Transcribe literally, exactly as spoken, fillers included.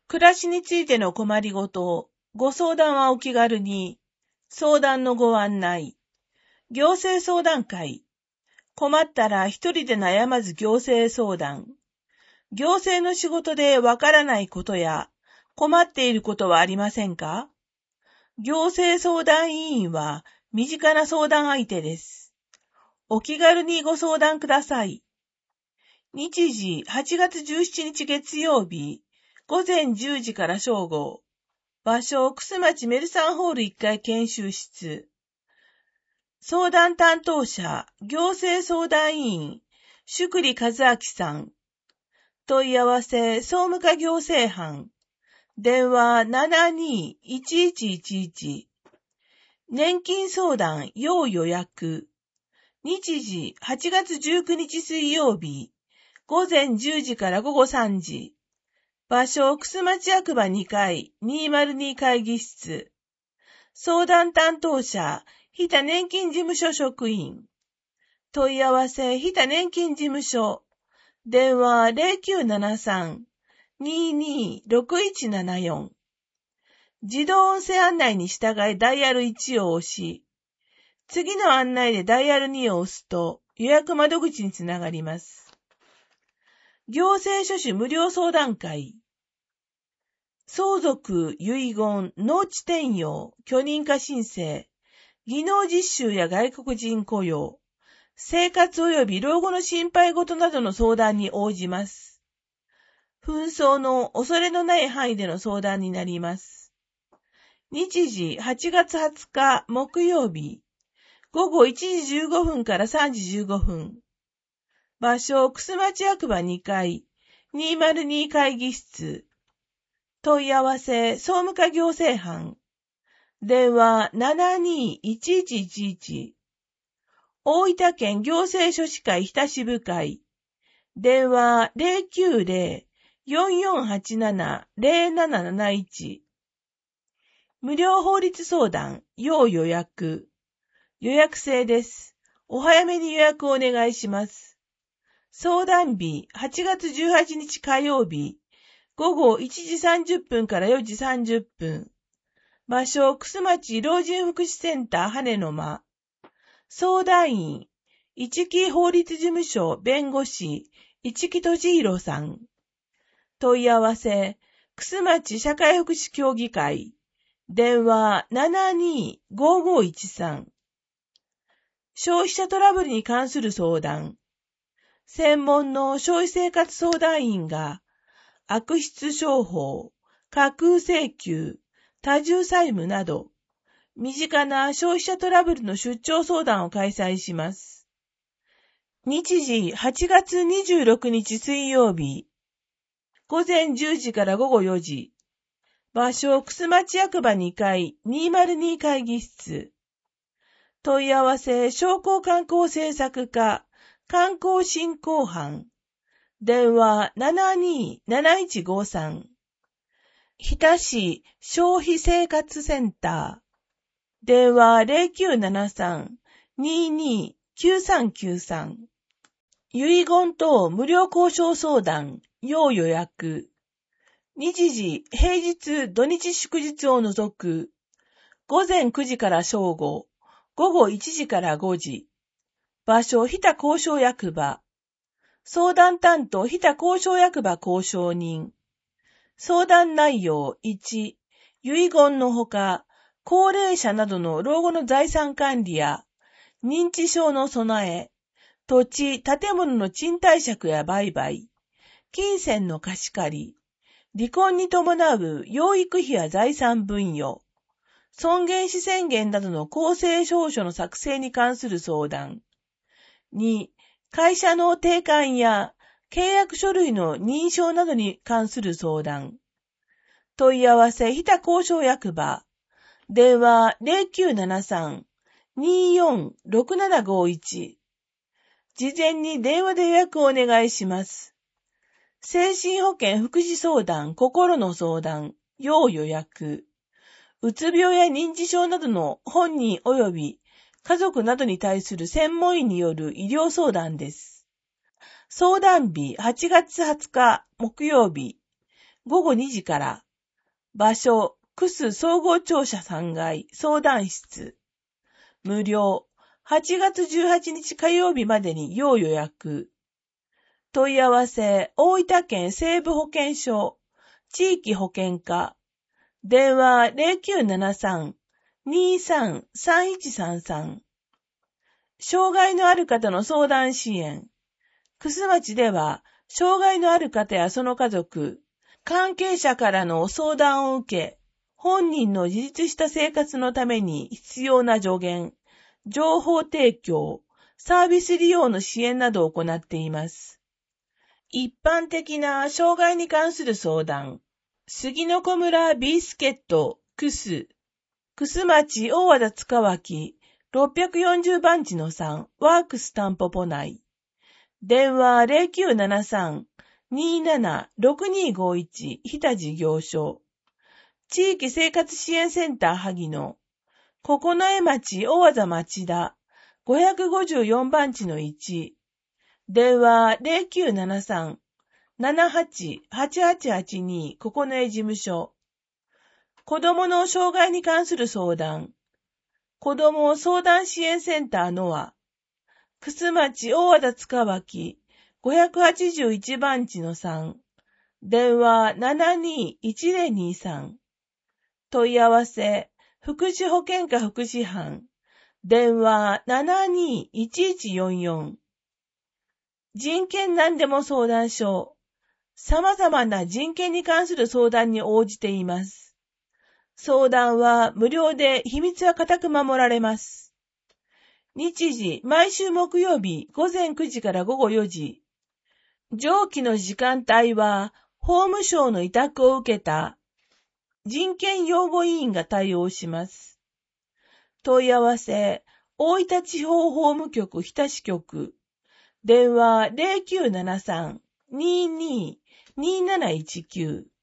暮らしについての困りごとを、ご相談はお気軽に、相談のご案内、行政相談会、困ったら一人で悩まず行政相談、行政の仕事でわからないことや困っていることはありませんか？行政相談委員は身近な相談相手です。お気軽にご相談ください。日時はちがつじゅうしちにち月曜日、午前じゅうじから正午。場所、楠町メルサンホールいっかい研修室。相談担当者、行政相談委員、宿利和明さん。問い合わせ、総務課行政班。電話 ななにーいちいちいちいち。年金相談要予約。日時はちがつじゅうくにち水曜日、午前じゅうじから午後さんじ。場所、楠町役場にかいにひゃくに会議室。相談担当者、日田年金事務所職員。問い合わせ、日田年金事務所。電話 ゼロきゅうななさん にーにーろくいちななよん。自動音声案内に従いダイヤルいちを押し、次の案内でダイヤルにを押すと予約窓口につながります。行政書士無料相談会。相続、遺言、農地転用、許認可申請、技能実習や外国人雇用、生活及び老後の心配事などの相談に応じます。紛争の恐れのない範囲での相談になります。日時はちがつはつか木曜日、午後いちじじゅうごふんからさんじじゅうごふん。場所、楠町役場にかいにひゃくに会議室。問い合わせ、総務課行政班。電話 ななにーいちいちいちいち。大分県行政書士会日田支部会。電話 ゼロきゅうゼロ よんよんはちなな ゼロなななないち。無料法律相談、要予約。予約制です。お早めに予約をお願いします。相談日、はちがつじゅうはちにち火曜日、午後いちじさんじゅっぷんからよじさんじゅっぷん。場所、楠町老人福祉センター羽の間。相談員、一木法律事務所弁護士、一木俊弘さん。問い合わせ、楠町社会福祉協議会。電話 ななにーごーごーいちさん。消費者トラブルに関する相談。専門の消費生活相談員が、悪質商法、架空請求、多重債務など、身近な消費者トラブルの出張相談を開催します。日時はちがつにじゅうろくにち水曜日、午前じゅうじから午後よじ。場所、楠町役場にかいにひゃくに会議室。問い合わせ、商工観光政策課、観光振興班。電話 ななにーなないちごーさん。日田市消費生活センター。電話 ゼロきゅうななさん にーにーきゅうさんきゅうさん。遺言等無料交渉相談、要予約。日時、平日、土日祝日を除く。午前くじから正午、午後いちじからごじ。場所、日田交渉役場。相談担当、日田交渉役場交渉人。相談内容いち、遺言のほか、高齢者などの老後の財産管理や、認知症の備え、土地、建物の賃貸借や売買、金銭の貸し借り、離婚に伴う養育費や財産分与、尊厳死宣言などの公正証書の作成に関する相談。に、会社の定款や契約書類の認証などに関する相談。問い合わせ、日田交渉役場。電話 ゼロきゅうななさん にーよんろくななごーいち。事前に電話で予約をお願いします。精神保健福祉相談、心の相談、要予約。うつ病や認知症などの本人及び家族などに対する専門医による医療相談です。相談日はちがつはつか木曜日、 ごごにじから。場所、クス総合庁舎さんがい相談室。無料。はちがつじゅうはちにち火曜日までに要予約。問い合わせ、大分県西部保健所、地域保健課。電話 ゼロきゅうななさん にーさん さんいちさんさん。障害のある方の相談支援。楠町では、障害のある方やその家族、関係者からの相談を受け、本人の自立した生活のために必要な助言、情報提供、サービス利用の支援などを行っています。一般的な障害に関する相談。杉の小村ビースケット、クス、楠町大和田塚脇、ろっぴゃくよんじゅうばんちのさん、ワークスタンポポ内。電話 ゼロきゅうななさん にーなな ろくにーごいち 日田事業所。地域生活支援センター萩野。九重町大和田町田、ごひゃくごじゅうよんばんちのいち。電話 ゼロきゅうななさん ななはち はちはちはちに 九重事務所。子どもの障害に関する相談。子ども相談支援センターノア。楠町大和田塚脇ごひゃくはちじゅういちばんちのさん。電話 ななにーいちゼロにーさん。問い合わせ、福祉保健課福祉班。電話 ななにーいちいちよんよん。人権何でも相談所。様々な人権に関する相談に応じています。相談は無料で秘密は固く守られます。日時、毎週木曜日ごぜんくじからごごよじ。上記の時間帯は法務省の委託を受けた人権擁護委員が対応します。問い合わせ、大分地方法務局日田支局。電話 ゼロきゅうななさん にーにー にーなないちきゅう。